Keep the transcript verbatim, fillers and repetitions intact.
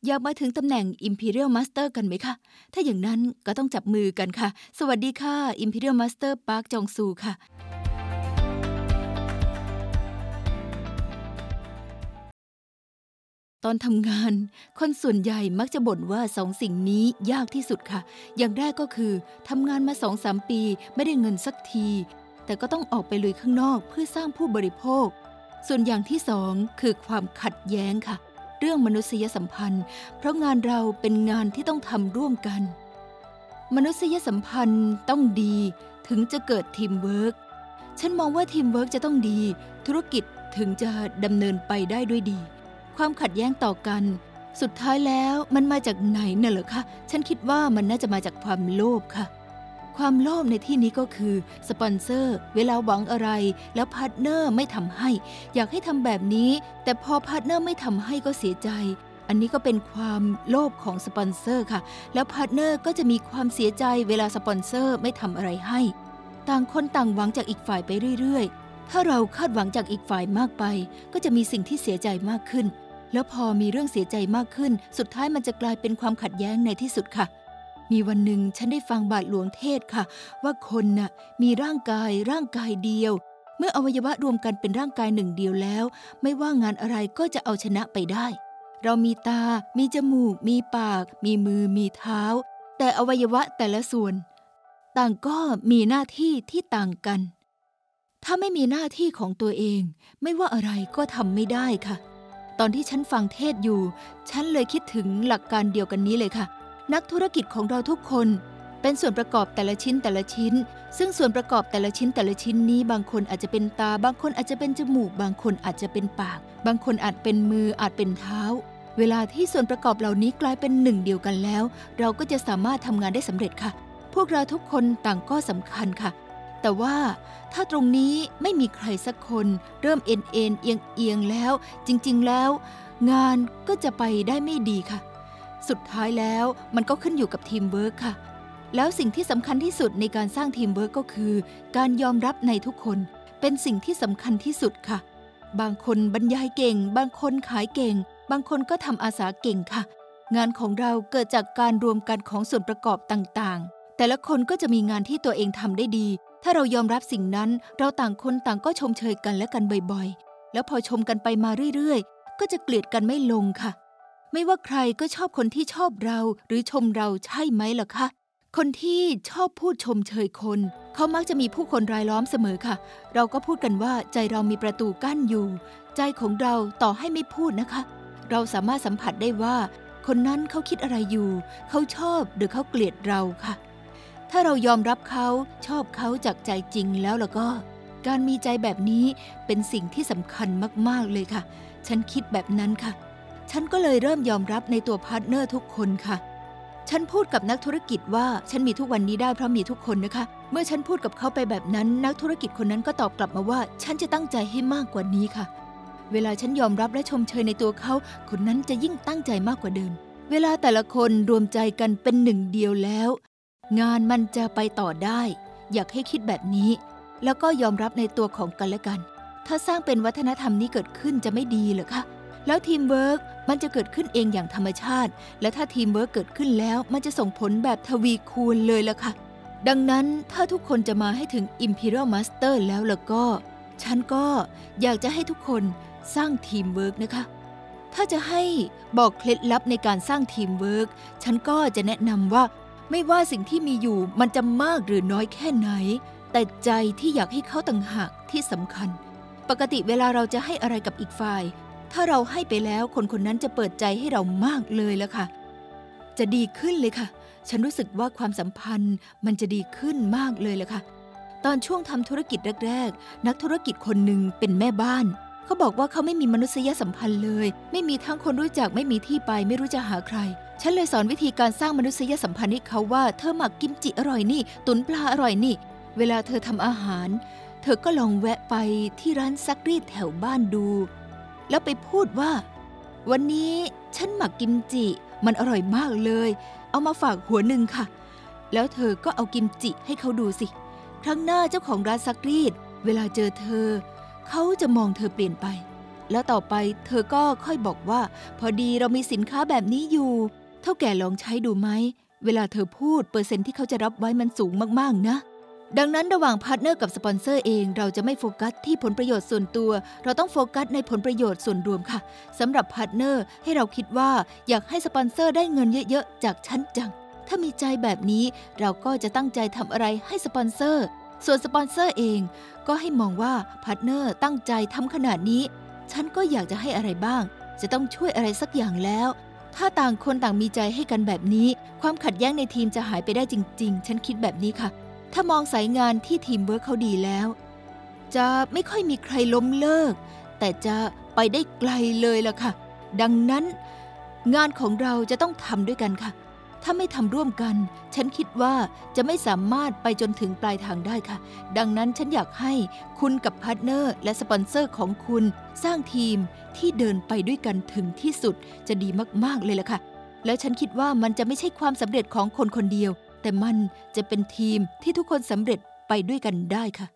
อยากมาถึงตำแหน่ง Imperial Master กันไหมคะถ้าอย่างนั้นก็ต้องจับมือกันค่ะสวัสดีค่ะ Imperial Master ปาร์คจองซูค่ะตอนทำงานคนส่วนใหญ่มักจะบ่นว่าสองสิ่งนี้ยากที่สุดค่ะอย่างแรกก็คือทำงานมา สองถึงสาม ปีไม่ได้เงินสักทีแต่ก็ต้องออกไปลุยข้างนอกเพื่อสร้างผู้บริโภคส่วนอย่างที่สองคือความขัดแย้งค่ะเรื่องมนุษยสัมพันธ์เพราะงานเราเป็นงานที่ต้องทำร่วมกันมนุษยสัมพันธ์ต้องดีถึงจะเกิดทีมเวิร์กฉันมองว่าทีมเวิร์กจะต้องดีธุรกิจถึงจะดำเนินไปได้ด้วยดีความขัดแย้งต่อกันสุดท้ายแล้วมันมาจากไหนน่ะเหรอคะฉันคิดว่ามันน่าจะมาจากความโลภค่ะความโลภในที่นี้ก็คือสปอนเซอร์เวลาหวังอะไรแล้วพาร์ทเนอร์ไม่ทำให้อยากให้ทำแบบนี้แต่พอพาร์ทเนอร์ไม่ทำให้ก็เสียใจอันนี้ก็เป็นความโลภของสปอนเซอร์ค่ะแล้วพาร์ทเนอร์ก็จะมีความเสียใจเวลาสปอนเซอร์ไม่ทำอะไรให้ต่างคนต่างหวังจากอีกฝ่ายไปเรื่อยๆถ้าเราคาดหวังจากอีกฝ่ายมากไปก็จะมีสิ่งที่เสียใจมากขึ้นแล้วพอมีเรื่องเสียใจมากขึ้นสุดท้ายมันจะกลายเป็นความขัดแย้งในที่สุดค่ะมีวันหนึ่งฉันได้ฟังบาทหลวงเทศค่ะว่าคนน่ะมีร่างกายร่างกายเดียวเมื่ออวัยวะรวมกันเป็นร่างกายหนึ่งเดียวแล้วไม่ว่างานอะไรก็จะเอาชนะไปได้เรามีตามีจมูกมีปากมีมือมีเท้าแต่อวัยวะแต่ละส่วนต่างก็มีหน้าที่ที่ต่างกันถ้าไม่มีหน้าที่ของตัวเองไม่ว่าอะไรก็ทำไม่ได้ค่ะตอนที่ฉันฟังเทศอยู่ฉันเลยคิดถึงหลักการเดียวกันนี้เลยค่ะนักธุรกิจของเราทุกคนเป็นส่วนประกอบแต่ละชิ้นแต่ละชิ้นซึ่งส่วนประกอบแต่ละชิ้นแต่ละชิ้นนี้บางคนอาจจะเป็นตาบางคนอาจจะเป็นจมูกบางคนอาจจะเป็นปากบางคนอาจเป็นมืออาจเป็นเท้าเวลาที่ส่วนประกอบเหล่านี้กลายเป็นหนึ่งเดียวกันแล้วเราก็จะสามารถทำงานได้สำเร็จค่ะพวกเราทุกคนต่างก็สำคัญค่ะแต่ว่าถ้าตรงนี้ไม่มีใครสักคนเริ่มเอ็นเอ็นเอียงเอียงแล้วจริงๆแล้วงานก็จะไปได้ไม่ดีค่ะสุดท้ายแล้วมันก็ขึ้นอยู่กับทีมเวิร์คค่ะแล้วสิ่งที่สำคัญที่สุดในการสร้างทีมเวิร์คก็คือการยอมรับในทุกคนเป็นสิ่งที่สำคัญที่สุดค่ะบางคนบรรยายเก่งบางคนขายเก่งบางคนก็ทำอาสาเก่งค่ะงานของเราเกิดจากการรวมกันของส่วนประกอบต่างๆแต่ละคนก็จะมีงานที่ตัวเองทำได้ดีถ้าเรายอมรับสิ่งนั้นเราต่างคนต่างก็ชมเชยกันและกันบ่อยๆแล้วพอชมกันไปมาเรื่อยๆก็จะเกลียดกันไม่ลงค่ะไม่ว่าใครก็ชอบคนที่ชอบเราหรือชมเราใช่ไหมล่ะคะคนที่ชอบพูดชมเชยคนเขามักจะมีผู้คนรายล้อมเสมอค่ะเราก็พูดกันว่าใจเรามีประตูกั้นอยู่ใจของเราต่อให้ไม่พูดนะคะเราสามารถสัมผัสได้ว่าคนนั้นเขาคิดอะไรอยู่เขาชอบหรือเขาเกลียดเราค่ะถ้าเรายอมรับเขาชอบเขาจากใจจริงแล้วล่ะก็การมีใจแบบนี้เป็นสิ่งที่สำคัญมากๆเลยค่ะฉันคิดแบบนั้นค่ะฉันก็เลยเริ่มยอมรับในตัวพาร์ทเนอร์ทุกคนค่ะฉันพูดกับนักธุรกิจว่าฉันมีทุกวันนี้ได้เพราะมีทุกคนนะคะเมื่อฉันพูดกับเขาไปแบบนั้นนักธุรกิจคนนั้นก็ตอบกลับมาว่าฉันจะตั้งใจให้มากกว่านี้ค่ะเวลาฉันยอมรับและชมเชยในตัวเขาคนนั้นจะยิ่งตั้งใจมากกว่าเดิมเวลาแต่ละคนรวมใจกันเป็นหนึ่งเดียวแล้วงานมันจะไปต่อได้อยากให้คิดแบบนี้แล้วก็ยอมรับในตัวของกันและกันถ้าสร้างเป็นวัฒนธรรมนี้เกิดขึ้นจะไม่ดีเหรอคะแล้วทีมเวิร์กมันจะเกิดขึ้นเองอย่างธรรมชาติและถ้าทีมเวิร์กเกิดขึ้นแล้วมันจะส่งผลแบบทวีคูณเลยล่ะค่ะดังนั้นถ้าทุกคนจะมาให้ถึง Imperial Master แล้วล่ะก็ฉันก็อยากจะให้ทุกคนสร้างทีมเวิร์กนะคะถ้าจะให้บอกเคล็ดลับในการสร้างทีมเวิร์กฉันก็จะแนะนำว่าไม่ว่าสิ่งที่มีอยู่มันจะมากหรือน้อยแค่ไหนแต่ใจที่อยากให้เขาต่างหากที่สำคัญปกติเวลาเราจะให้อะไรกับอีกฝ่ายถ้าเราให้ไปแล้วคนคนนั้นจะเปิดใจให้เรามากเลยแล้วค่ะจะดีขึ้นเลยค่ะฉันรู้สึกว่าความสัมพันธ์มันจะดีขึ้นมากเลยแหละค่ะตอนช่วงทำธุรกิจแรกๆนักธุรกิจคนหนึ่งเป็นแม่บ้านเขาบอกว่าเขาไม่มีมนุษยสัมพันธ์เลยไม่มีทั้งคนรู้จักไม่มีที่ไปไม่รู้จะหาใครฉันเลยสอนวิธีการสร้างมนุษยสัมพันธ์ให้เขาว่าเธอหมักกิมจิอร่อยนี่ตุ๋นปลาอร่อยนี่เวลาเธอทำอาหารเธอก็ลองแวะไปที่ร้านซักรีดแถวบ้านดูแล้วไปพูดว่าวันนี้ฉันหมักกิมจิมันอร่อยมากเลยเอามาฝากหัวหนึ่งค่ะแล้วเธอก็เอากิมจิให้เขาดูสิครั้งหน้าเจ้าของร้านซักรีดเวลาเจอเธอเขาจะมองเธอเปลี่ยนไปแล้วต่อไปเธอก็ค่อยบอกว่าพอดีเรามีสินค้าแบบนี้อยู่เท่าแก่ลองใช้ดูไหมเวลาเธอพูดเปอร์เซ็นต์ที่เขาจะรับไว้มันสูงมากๆนะดังนั้นระหว่างพาร์ทเนอร์กับสปอนเซอร์เองเราจะไม่โฟกัสที่ผลประโยชน์ส่วนตัวเราต้องโฟกัสในผลประโยชน์ส่วนรวมค่ะสำหรับพาร์ทเนอร์ให้เราคิดว่าอยากให้สปอนเซอร์ได้เงินเยอะๆจากฉันจังถ้ามีใจแบบนี้เราก็จะตั้งใจทำอะไรให้สปอนเซอร์ส่วนสปอนเซอร์เองก็ให้มองว่าพาร์ทเนอร์ตั้งใจทำขนาดนี้ฉันก็อยากจะให้อะไรบ้างจะต้องช่วยอะไรสักอย่างแล้วถ้าต่างคนต่างมีใจให้กันแบบนี้ความขัดแย้งในทีมจะหายไปได้จริงๆฉันคิดแบบนี้ค่ะถ้ามองสายงานที่ทีมเวิร์คเขาดีแล้วจะไม่ค่อยมีใครล้มเลิกแต่จะไปได้ไกลเลยล่ะค่ะดังนั้นงานของเราจะต้องทำด้วยกันค่ะถ้าไม่ทำร่วมกันฉันคิดว่าจะไม่สามารถไปจนถึงปลายทางได้ค่ะดังนั้นฉันอยากให้คุณกับพาร์ทเนอร์และสปอนเซอร์ของคุณสร้างทีมที่เดินไปด้วยกันถึงที่สุดจะดีมากๆเลยล่ะค่ะแล้วฉันคิดว่ามันจะไม่ใช่ความสำเร็จของคนคนเดียวแต่มันจะเป็นทีมที่ทุกคนสำเร็จไปด้วยกันได้ค่ะ